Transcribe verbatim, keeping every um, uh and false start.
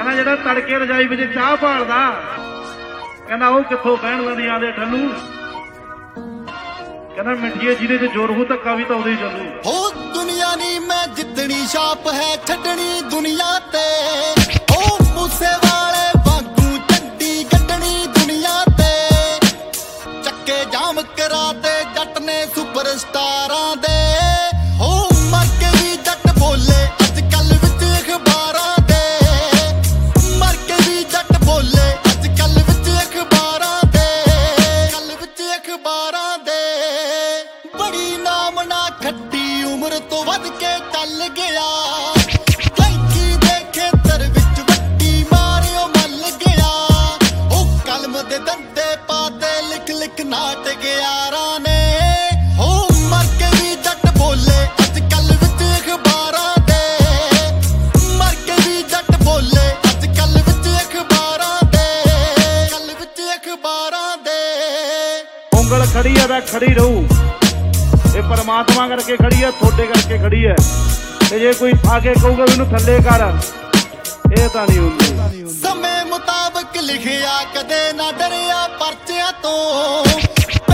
कहना ਜਿਹੜਾ ਤੜਕੇ ਰਜਾਈ ਵਿੱਚ ਚਾਹ ਭਾਲਦਾ ਕਹਿੰਦਾ ਉਹ ਕਿੱਥੋਂ ਕਹਿਣ ਲੰਦੀਆਂ ਦੇ ਠੱਲੂ ਕਹਿੰਦਾ ਮਿੱਠੀਏ ਜਿਹਦੇ ਤੇ ਜ਼ੋਰ ਹੋ ਧੱਕਾ ਵੀ ਤਾਂ ਉਦੋਂ ਹੀ ਚੱਲੂ ਹੋ ਦੁਨੀਆ ਨਹੀਂ ਮੈਂ ਜਿੱਤਣੀ ਛਾਪ ਹੈ ਛੱਡਣੀ ਦੁਨੀਆ ਤੇ ਉਹ ਮੂਸੇ ਵਾਲੇ ਵਾਂਗੂ ਚੱਡੀ ਕੱਢਣੀ ਦੁਨੀਆ ਤੇ ਚੱਕੇ ਜਾਮ ਕਰਾ ਦੇ ਜੱਟ ਨੇ ਸੁਪਰਸਟਾਰਾਂ ਦੇ ਹੋ ਮਰ ਕੇ ਵੀ ਜੱਟ ਬੋਲੇ ਅੱਜ ਕੱਲ ਵਿੱਚ ਅਖਬਾਰਾਂ ਦੇ ਮਰ ਕੇ ਵੀ ਜੱਟ ਬੋਲੇ ਅੱਜ ਕੱਲ ਵਿੱਚ ਅਖਬਾਰਾਂ ਦੇ ਕੱਲ ਵਿੱਚ ਅਖਬਾਰਾਂ ਦੇ ਬੜੀ ਨਾਮ ਨਾ ਖੱਟੀ ਉਮਰ ਤੋਂ ਵੱਧ ਕੇ ਚੱਲ ਗਿਆ ਕੈਂਕੀ ਦੇ ਖੇਤਰ ਵਿੱਚ ਵੱਡੀ ਮਾਰਿਓ ਮੱਲ ਗਿਆ ਉਹ ਕਲਮ ਦੇ ਦੰਦੇ ਪਾਤੇ ਲਿਖ ਲਿਖ ਨਾਟ ਗਿਆਰਾਂ ਨੇ ਹੋ ਮਰ ਕੇ ਵੀ ਜੱਟ ਬੋਲੇ ਅੱਜ ਕੱਲ ਵਿੱਚ ਅਖਬਾਰਾਂ ਦੇ ਮਰ ਕੇ ਵੀ ਜੱਟ ਬੋਲੇ ਅੱਜ ਕੱਲ ਵਿੱਚ ਅਖਬਾਰਾਂ ਦੇ ਕੱਲ ਵਿੱਚ ਅਖਬਾਰਾਂ ਦੇ ਉਂਗਲ ਖੜੀ ਆ ਤਾਂ ਖੜੀ ਰਹੂ ਇਹ ਪਰਮਾਤਮਾ ਕਰਕੇ ਖੜੀ ਹੈ ਤੁਹਾਡੇ ਕਰਕੇ ਖੜੀ ਹੈ ਤੇ ਜੇ ਕੋਈ ਆ ਕੇ ਕਹੂਗਾ ਮੈਨੂੰ ਥੱਲੇ ਕਰ ਇਹ ਤਾਂ ਨਹੀਂ ਹੁੰਦੀ ਸਮੇਂ ਮੁਤਾਬਕ ਲਿਖਿਆ ਕਦੇ ਨਾ ਡਰਿਆ ਪਰਚਿਆਂ ਤੋਂ